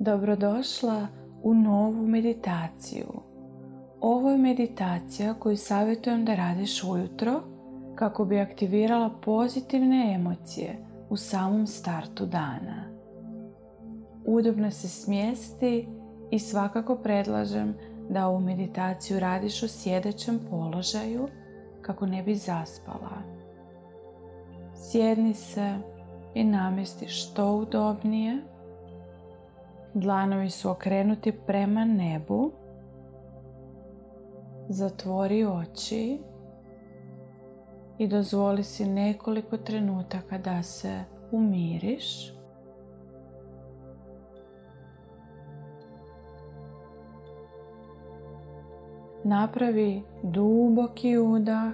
Dobrodošla u novu meditaciju. Ovo je meditacija koju savjetujem da radiš ujutro kako bi aktivirala pozitivne emocije u samom startu dana. Udobno se smjesti i svakako predlažem da ovu meditaciju radiš u sjedećem položaju kako ne bi zaspala. Sjedni se i namjesti što udobnije. Dlanovi su okrenuti prema nebu. Zatvori oči i dozvoli si nekoliko trenutaka da se umiriš. Napravi duboki udah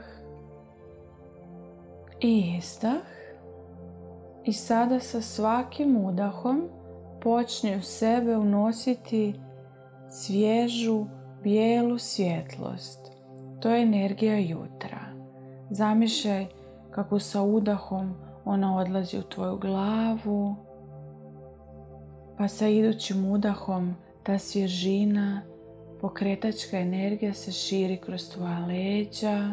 i izdah. I sada sa svakim udahom počni u sebe unositi svježu, bijelu svjetlost. To je energija jutra. Zamišljaj kako sa udahom ona odlazi u tvoju glavu, pa sa idućim udahom ta svježina, pokretačka energija se širi kroz tvoja leđa.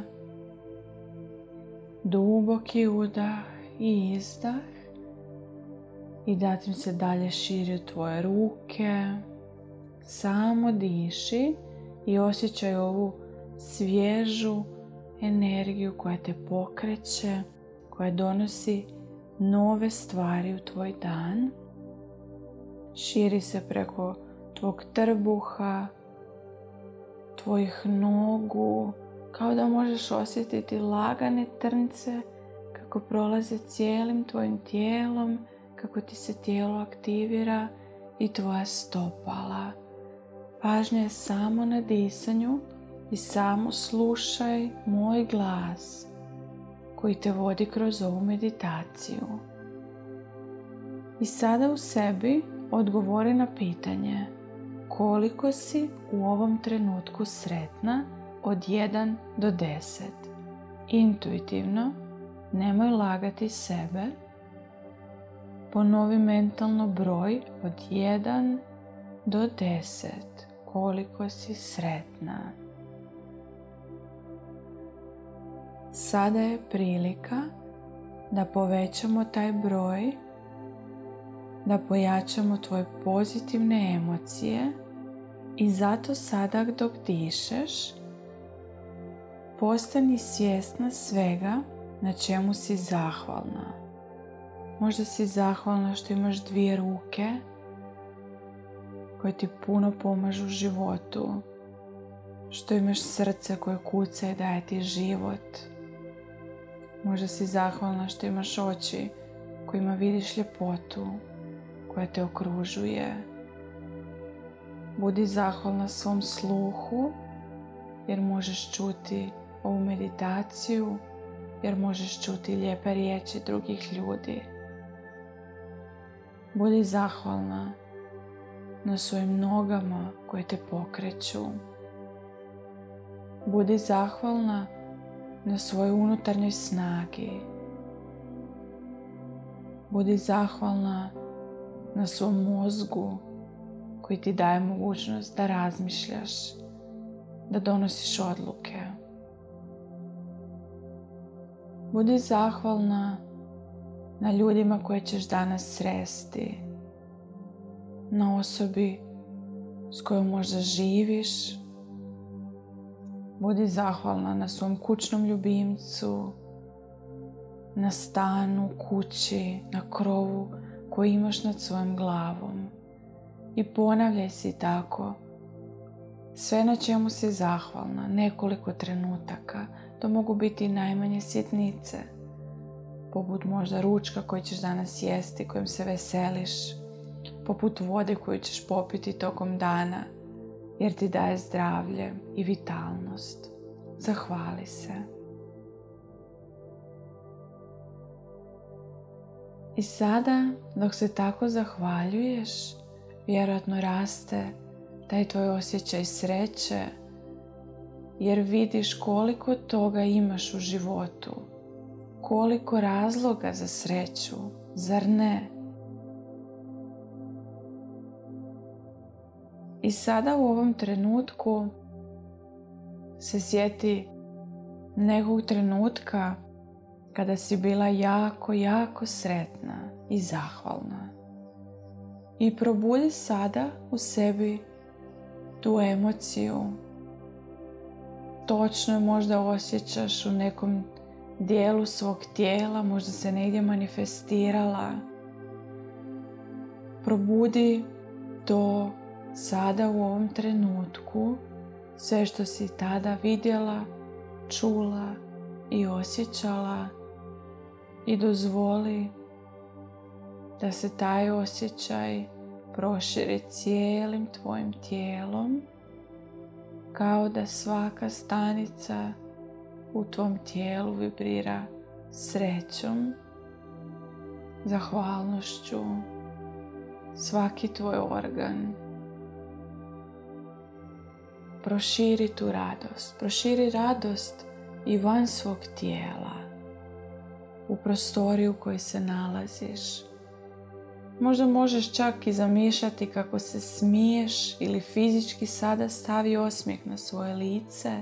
Duboki udah i izdah. I zatim se dalje širi u tvoje ruke. Samo diši i osjećaj ovu svježu energiju koja te pokreće, koja donosi nove stvari u tvoj dan. Širi se preko tvog trbuha, tvojih nogu, kao da možeš osjetiti lagane trnce kako prolaze cijelim tvojim tijelom, kako ti se tijelo aktivira i tvoja stopala. Pažnja je samo na disanju i samo slušaj moj glas koji te vodi kroz ovu meditaciju. I sada u sebi odgovori na pitanje koliko si u ovom trenutku sretna od 1 do 10. Intuitivno, nemoj lagati sebe. Ponovi mentalno broj od 1 do 10. Koliko si sretna. Sada je prilika da povećamo taj broj, da pojačamo tvoje pozitivne emocije i zato sada dok dišeš, postani svjesna svega na čemu si zahvalna. Možda si zahvalna što imaš 2 ruke koje ti puno pomažu u životu, što imaš srce koje kuca i daje ti život. Možda si zahvalna što imaš oči kojima vidiš ljepotu koja te okružuje. Budi zahvalna svom sluhu jer možeš čuti ovu meditaciju, jer možeš čuti lijepe riječi drugih ljudi. Budi zahvalna na svojim nogama koje te pokreću. Budi zahvalna na svojoj unutarnjoj snagi. Budi zahvalna na svom mozgu koji ti daje mogućnost da razmišljaš, da donosiš odluke. Budi zahvalna na ljudima koje ćeš danas sresti, na osobi s kojom možda živiš. Budi zahvalna na svom kućnom ljubimcu, na stanu, kući, na krovu koji imaš nad svojom glavom. I ponavljaj si tako sve na čemu si zahvalna, nekoliko trenutaka. To mogu biti najmanje sitnice, poput možda ručka koji ćeš danas jesti, kojim se veseliš, poput vode koju ćeš popiti tokom dana, jer ti daje zdravlje i vitalnost. Zahvali se. I sada, dok se tako zahvaljuješ, vjerojatno raste taj tvoj osjećaj sreće, jer vidiš koliko toga imaš u životu, koliko razloga za sreću, zar ne? I sada u ovom trenutku se sjeti nekog trenutka kada si bila jako, jako sretna i zahvalna. I probudi sada u sebi tu emociju. Točno je možda osjećaš u nekom dijelu svog tijela, možda se negdje manifestirala. Probudi to sada u ovom trenutku, sve što si tada vidjela, čula i osjećala, i dozvoli da se taj osjećaj proširi cijelim tvojim tijelom, kao da svaka stanica u tvom tijelu vibrira srećom, zahvalnošću, svaki tvoj organ. Proširi tu radost. Proširi radost i van svog tijela, u prostoriju u kojoj se nalaziš. Možda možeš čak i zamišljati kako se smiješ ili fizički sada stavi osmijeh na svoje lice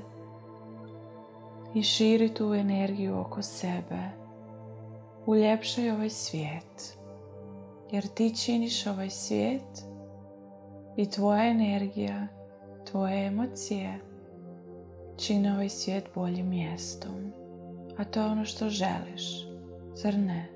i širi tu energiju oko sebe. Uljepšaj ovaj svijet, jer ti činiš ovaj svijet i tvoja energija, tvoje emocije čine ovaj svijet boljim mjestom. A to je ono što želiš, zar ne?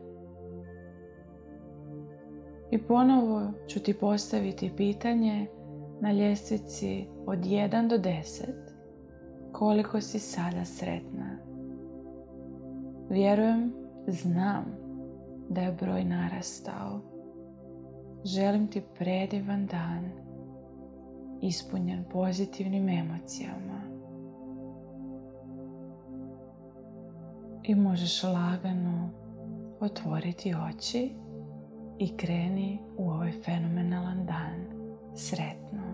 I ponovo ću ti postaviti pitanje na ljestvici od 1 do 10. Koliko si sada sretna? Vjerujem, znam da je broj narastao. Želim ti predivan dan, ispunjen pozitivnim emocijama. I možeš lagano otvoriti oči i kreni u ovaj fenomenalan dan. Sretno!